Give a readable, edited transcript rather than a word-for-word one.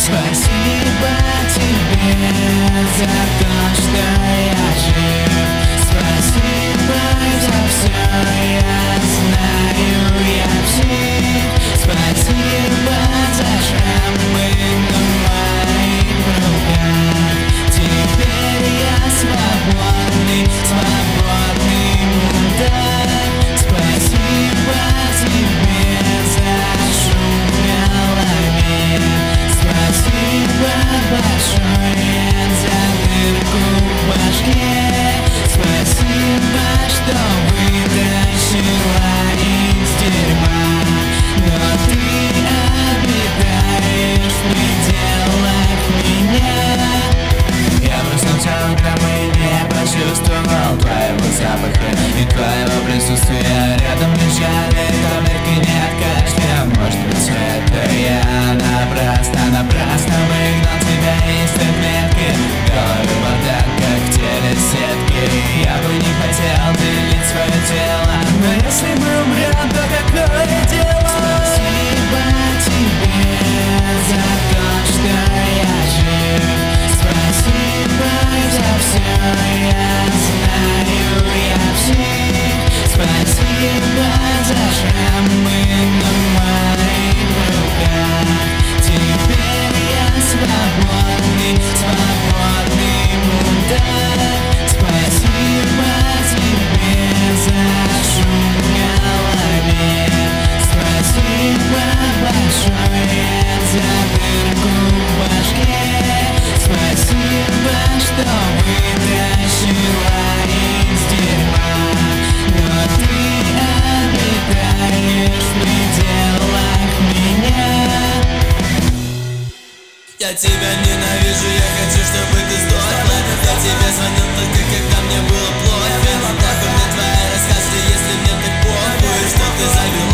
Спасибо тебе за то, что я жив. Спасибо за все, я знаю, я псих. Спасибо за шрамы на моих руках. Теперь я свободный, свободный мудак. Спасибо тебе за шум в голове. Спасибо большое за дырку в башке. Спасибо, что вытащила из дерьма. Но ты обитаешь в пределах меня. Я проснулся утром и не почувствовал твоего запаха и твоего присутствия. Рядом лежали таблетки не от кашля. Может быть, это я напрасно выгнал тебя из отметки. В голове бардак, как в теле сетки. Я бы не хотел делить свое тело, но если мы умрем, то какое дело? Спасибо тебе за то, что я жив. Спасибо за все, я знаю, я псих. Спасибо за шрамы на моих руках. Теперь я свободный, свободный мудак. Спасибо тебе за шум в голове. Спасибо большое за дырку в башке. Спасибо, что вытащила из дерьма. Но ты обитаешь в пределах меня. Я тебя ненавижу, я хочу, чтобы ты сдохла. Я тебе звонил только когда мне было плохо. Нахуй мне твои рассказы, если мне так похуй, что ты завела.